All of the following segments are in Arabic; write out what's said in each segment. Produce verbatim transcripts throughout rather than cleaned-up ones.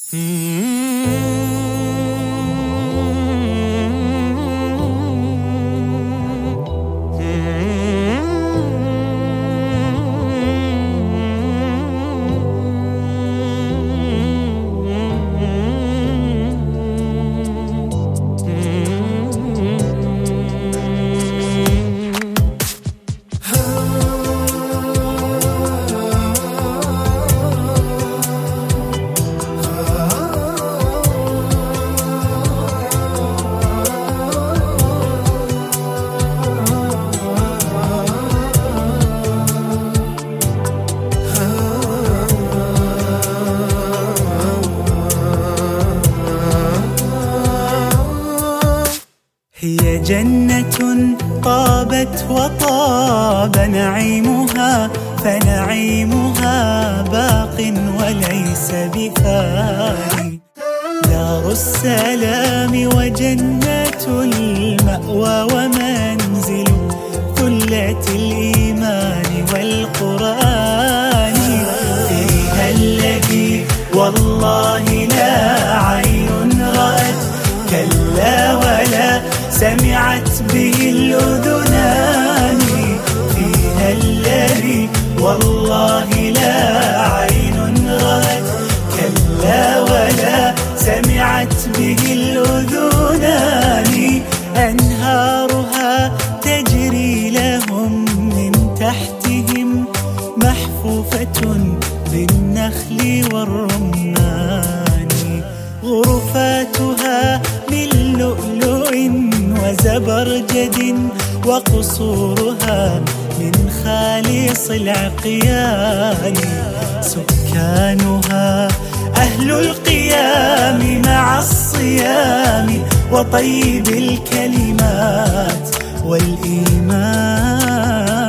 هي جنة طابت وطاب نعيمها، فنعيمها باق وليس بفاني. دار السلام وجنة المأوى ومنزل ثلة الإيمان والقرآن. فيها الذي والله لا عين رأت، كلا ولا سمعت به الأذنان. فيها الذي والله لا عين رأت، كلا ولا سمعت به الأذنان. أنهارها تجري لهم من تحتهم، محفوفة بالنخل والرمان. غرفاتها من لؤلؤ وزبرجد، وقصورها من خالص العقيان. سكانها أهل القيام مع الصيام، وطيب الكلمات والإيمان.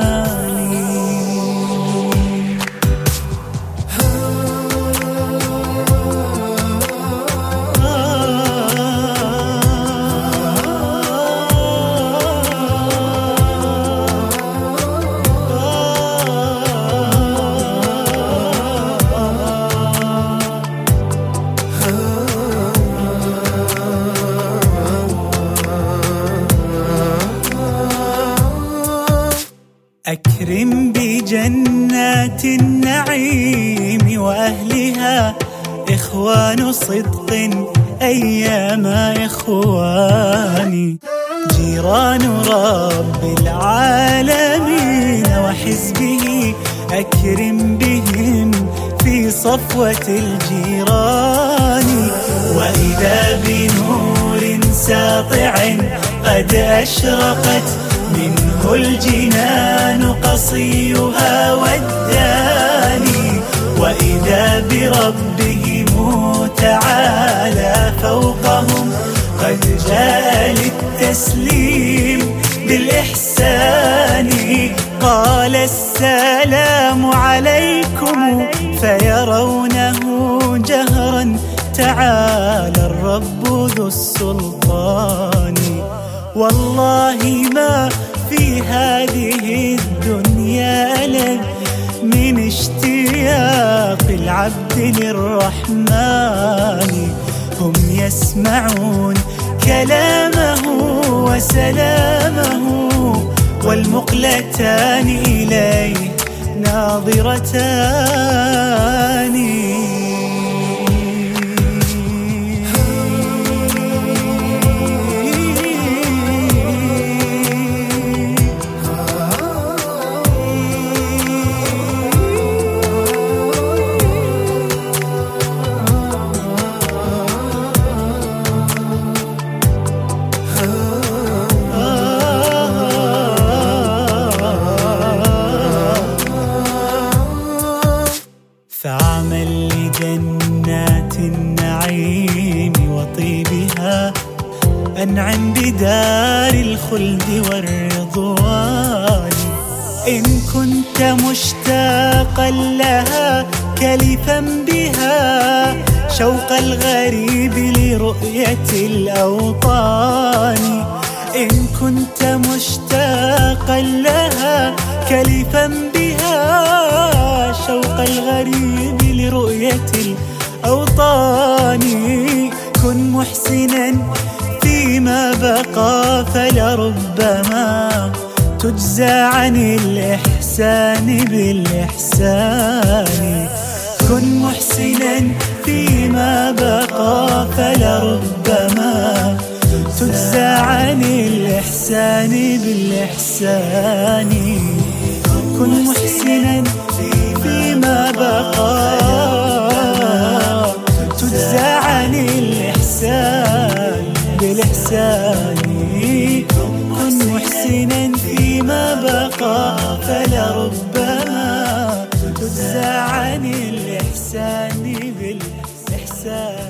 أكرم بجنات النعيم وأهلها، إخوان صدق أيام إخواني. جيران رب العالمين وحزبه، أكرم بهم في صفوة الجيران. وإذا بنور ساطع قد أشرقت، منه الجنان قصيها والداني. وإذا بربهم تعالى فوقهم، قد جاء للتسليم بالإحسان. قال السلام عليكم فيرونه جهرا، تعالى الرب ذو السلطان. والله ما في هذه الدنيا ألذ من اشتياق العبد للرحمن. هم يسمعون كلامه وسلامه، والمقلتان إليه ناظرتان. فعمل لجنات النعيم وطيبها، أنعم بدار الخلد والرضوان. إن كنت مشتاقا لها كلفا بها، شوق الغريب لرؤية الأوطان. إن كنت مشتاقا لها كلفا بها، شوق الغريب لرؤية الأوطان. محسنا فيما بقى فلربما تجزى عن الإحسان بالإحسان. كن محسنا فيما بقى فلربما تجزى عن الإحسان بالإحسان. كن محسنا فيما بقى تجزى عن الإحسان بالإحسان. كن محسنا فيما بقى فلربما تجزى عن الإحسان بالإحسان.